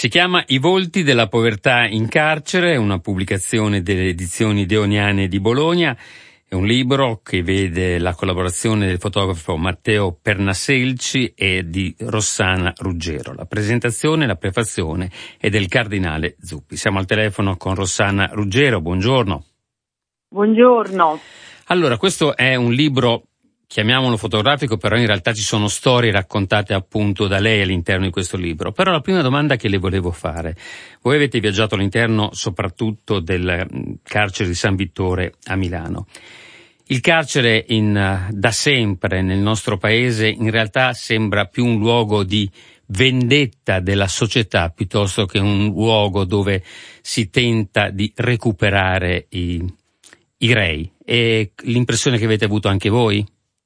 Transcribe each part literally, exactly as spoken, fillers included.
Si chiama I volti della povertà in carcere, è una pubblicazione delle edizioni Deoniane di Bologna. È un libro che vede la collaborazione del fotografo Matteo Pernasselci e di Rossana Ruggero. La presentazione, la prefazione è del cardinale Zuppi. Siamo al telefono con Rossana Ruggero, buongiorno. Buongiorno. Allora, questo è un libro, chiamiamolo fotografico, però in realtà ci sono storie raccontate appunto da lei all'interno di questo libro. Però la prima domanda che le volevo fare: voi avete viaggiato all'interno soprattutto del carcere di San Vittore a Milano. Il carcere in, da sempre nel nostro paese in realtà sembra più un luogo di vendetta della società piuttosto che un luogo dove si tenta di recuperare i, i rei. È l'impressione che avete avuto anche voi?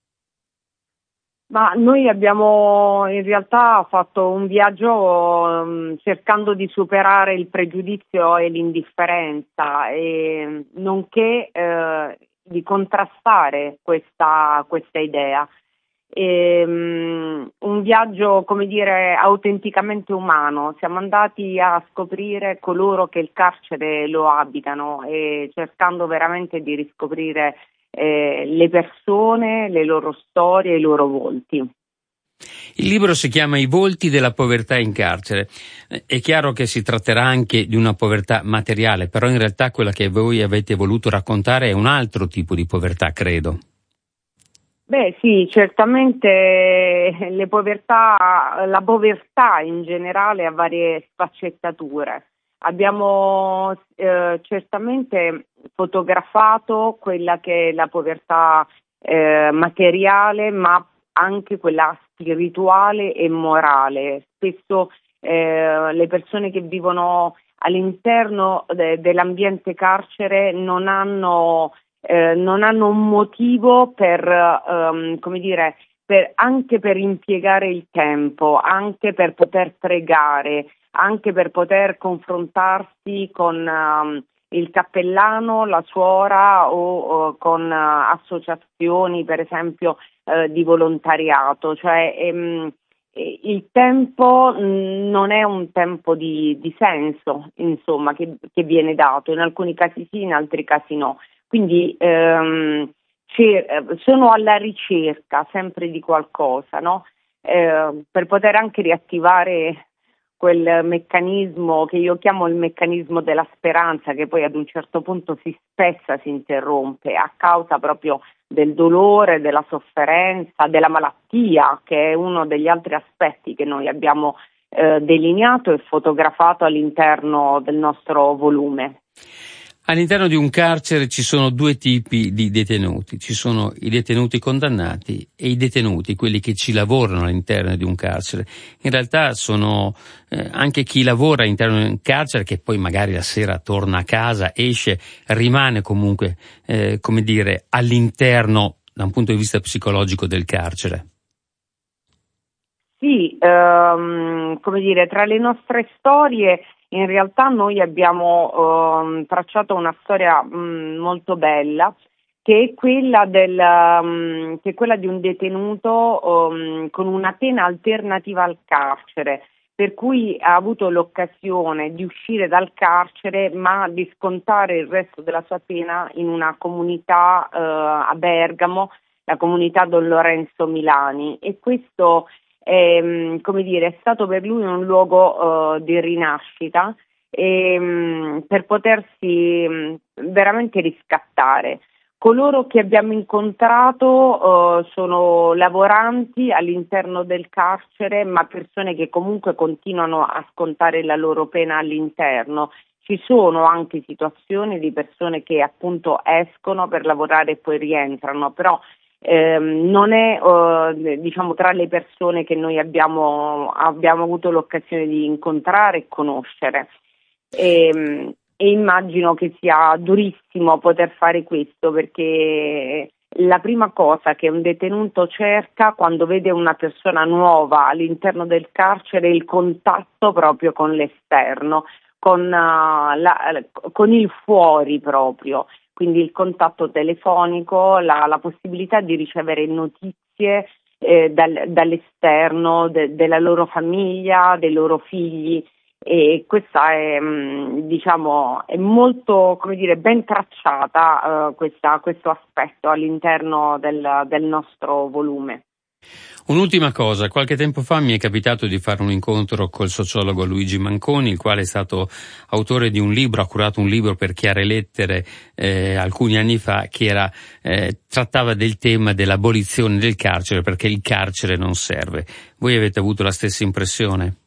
Ma noi abbiamo in realtà fatto un viaggio um, cercando di superare il pregiudizio e l'indifferenza, e nonché eh, di contrastare questa, questa idea. E, um, un viaggio, come dire, autenticamente umano. Siamo andati a scoprire coloro che il carcere lo abitano e cercando veramente di riscoprire eh, le persone, le loro storie, i loro volti. Il libro si chiama I volti della povertà in carcere. È chiaro che si tratterà anche di una povertà materiale, però in realtà quella che voi avete voluto raccontare è un altro tipo di povertà, credo. Beh sì, certamente le povertà, la povertà in generale ha varie sfaccettature. Abbiamo eh, certamente fotografato quella che è la povertà eh, materiale, ma anche quella spirituale e morale. Spesso eh, le persone che vivono all'interno de- dell'ambiente carcere non hanno eh, non hanno un motivo per, um, come dire, per, anche per impiegare il tempo, anche per poter pregare, anche per poter confrontarsi con um, il cappellano, la suora o, o con uh, associazioni, per esempio, uh, di volontariato. Cioè, ehm, il tempo mh, non è un tempo di, di senso, insomma, che, che viene dato. In alcuni casi sì, in altri casi no. Quindi ehm, sono alla ricerca sempre di qualcosa, no? Eh, per poter anche riattivare quel meccanismo che io chiamo il meccanismo della speranza, che poi ad un certo punto si spessa, si interrompe a causa proprio del dolore, della sofferenza, della malattia, che è uno degli altri aspetti che noi abbiamo eh, delineato e fotografato all'interno del nostro volume. All'interno di un carcere ci sono due tipi di detenuti, ci sono i detenuti condannati e i detenuti, quelli che ci lavorano all'interno di un carcere. In realtà sono eh, anche chi lavora all'interno di un carcere, che poi magari la sera torna a casa, esce, rimane comunque, eh, come dire, all'interno da un punto di vista psicologico del carcere. Sì, ehm, come dire, tra le nostre storie in realtà noi abbiamo ehm, tracciato una storia mh, molto bella, che è quella del, um, che è quella di un detenuto um, con una pena alternativa al carcere, per cui ha avuto l'occasione di uscire dal carcere ma di scontare il resto della sua pena in una comunità uh, a Bergamo, la comunità Don Lorenzo Milani, e questo è, come dire, è stato per lui un luogo uh, di rinascita e, um, per potersi um, veramente riscattare. Coloro che abbiamo incontrato uh, sono lavoranti all'interno del carcere, ma persone che comunque continuano a scontare la loro pena all'interno. Ci sono anche situazioni di persone che appunto escono per lavorare e poi rientrano, però ehm, non è uh, diciamo tra le persone che noi abbiamo, abbiamo avuto l'occasione di incontrare e conoscere. E, E immagino che sia durissimo poter fare questo, perché la prima cosa che un detenuto cerca quando vede una persona nuova all'interno del carcere è il contatto proprio con l'esterno, con, uh, la, con il fuori proprio, quindi il contatto telefonico, la, la possibilità di ricevere notizie eh, dal, dall'esterno, de, della loro famiglia, dei loro figli. e questa è, diciamo, è molto, come dire, ben tracciata uh, questa, questo aspetto all'interno del, del nostro volume. Un'ultima cosa, qualche tempo fa mi è capitato di fare un incontro col sociologo Luigi Manconi, il quale è stato autore di un libro, ha curato un libro per Chiare Lettere eh, alcuni anni fa, che era, eh, trattava del tema dell'abolizione del carcere, perché il carcere non serve. Voi avete avuto la stessa impressione?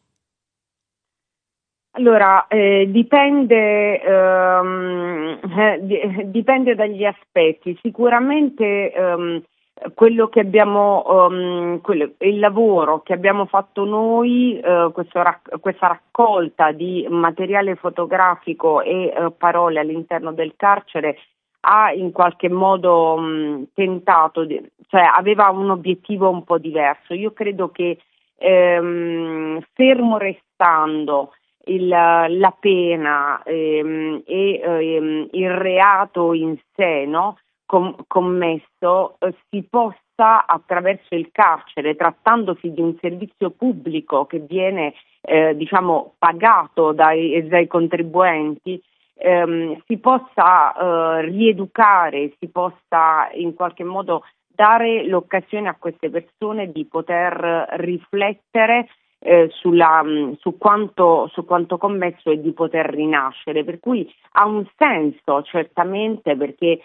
Allora, eh, dipende, ehm, eh, dipende dagli aspetti. Sicuramente ehm, quello che abbiamo, um, quello, il lavoro che abbiamo fatto noi, eh, questo, questa raccolta di materiale fotografico e eh, parole all'interno del carcere ha in qualche modo um, tentato, di, cioè aveva un obiettivo un po' diverso. Io credo che ehm, fermo restando il, la pena ehm, e ehm, il reato in sé, no? commesso eh, si possa, attraverso il carcere, trattandosi di un servizio pubblico che viene eh, diciamo pagato dai, dai contribuenti, ehm, si possa eh, rieducare, si possa in qualche modo dare l'occasione a queste persone di poter riflettere eh, sulla, su quanto, su quanto commesso e di poter rinascere, per cui ha un senso certamente, perché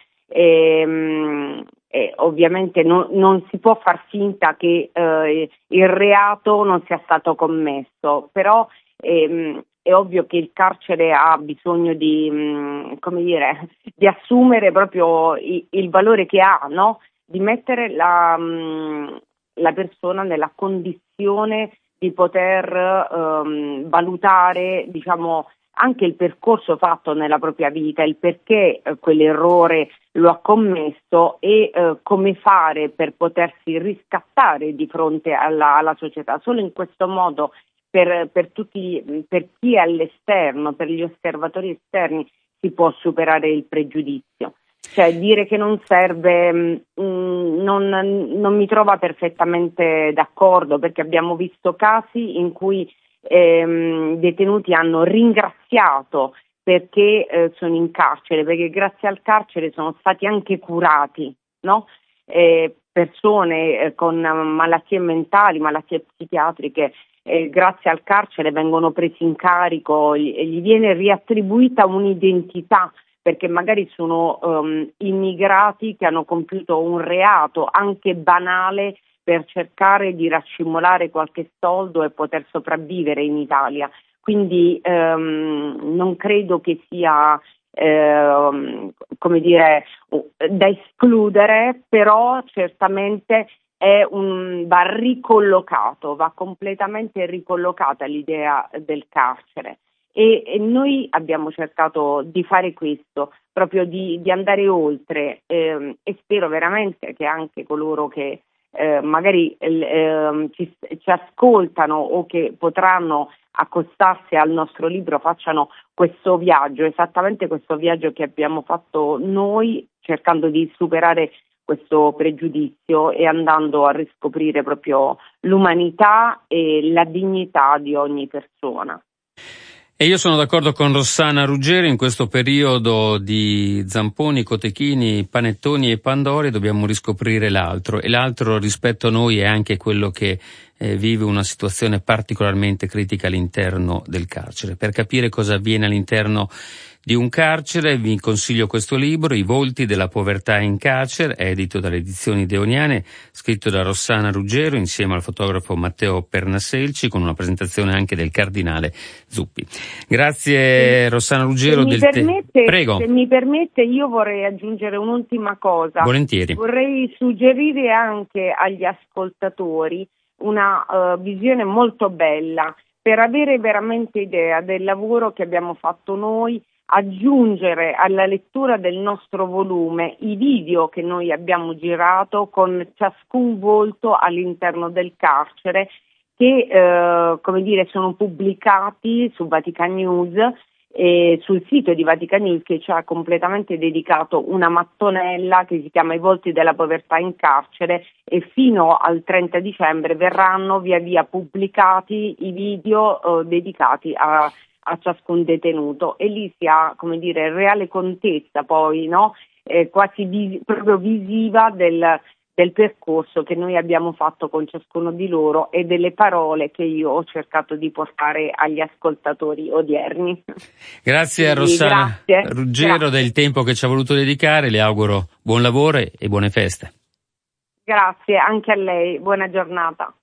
Ehm, eh, ovviamente non, non si può far finta che eh, il reato non sia stato commesso, però ehm, è ovvio che il carcere ha bisogno di, mh, come dire, di assumere proprio i, il valore che ha, no? Di mettere la, mh, la persona nella condizione di poter ehm, valutare, diciamo, anche il percorso fatto nella propria vita, il perché eh, quell'errore lo ha commesso e eh, come fare per potersi riscattare di fronte alla, alla società. Solo in questo modo, per, per tutti, per chi è all'esterno, per gli osservatori esterni, si può superare il pregiudizio. Cioè dire che non serve mh, non, non mi trova perfettamente d'accordo, perché abbiamo visto casi in cui ehm, detenuti hanno ringraziato perché eh, sono in carcere, perché grazie al carcere sono stati anche curati, no? Eh, persone eh, con malattie mentali, malattie psichiatriche, eh, grazie al carcere vengono presi in carico e gli viene riattribuita un'identità, perché magari sono um, immigrati che hanno compiuto un reato anche banale per cercare di raccimolare qualche soldo e poter sopravvivere in Italia. Quindi ehm, non credo che sia ehm, come dire da escludere, però certamente è un, va ricollocato, va completamente ricollocata l'idea del carcere. E, e noi abbiamo cercato di fare questo, proprio di, di andare oltre ehm, e spero veramente che anche coloro che eh, magari eh, ci, ci ascoltano o che potranno accostarsi al nostro libro facciano questo viaggio, esattamente questo viaggio che abbiamo fatto noi, cercando di superare questo pregiudizio e andando a riscoprire proprio l'umanità e la dignità di ogni persona. E io sono d'accordo con Rossana Ruggeri, in questo periodo di zamponi, cotechini, panettoni e pandori dobbiamo riscoprire l'altro, e l'altro rispetto a noi è anche quello che eh, vive una situazione particolarmente critica all'interno del carcere. Per capire cosa avviene all'interno di un carcere vi consiglio questo libro, I volti della povertà in carcere, edito dalle edizioni Deoniane, scritto da Rossana Ruggero insieme al fotografo Matteo Pernasselci, con una presentazione anche del cardinale Zuppi. Grazie Rossana Ruggero. Se mi, del permette, te- Prego. se mi permette, io vorrei aggiungere un'ultima cosa. Volentieri. Vorrei suggerire anche agli ascoltatori una uh, visione molto bella per avere veramente idea del lavoro che abbiamo fatto noi, aggiungere alla lettura del nostro volume i video che noi abbiamo girato con ciascun volto all'interno del carcere, che eh, come dire sono pubblicati su Vatican News e sul sito di Vatican News, che ci ha completamente dedicato una mattonella che si chiama I volti della povertà in carcere, e fino al trenta dicembre verranno via via pubblicati i video eh, dedicati a, a ciascun detenuto, e lì si ha, come dire, reale contezza poi, no? Eh, quasi vis- proprio visiva del del percorso che noi abbiamo fatto con ciascuno di loro e delle parole che io ho cercato di portare agli ascoltatori odierni. Grazie a Quindi, Rossana grazie, Ruggero grazie. del tempo che ci ha voluto dedicare, le auguro buon lavoro e buone feste. Grazie anche a lei, buona giornata.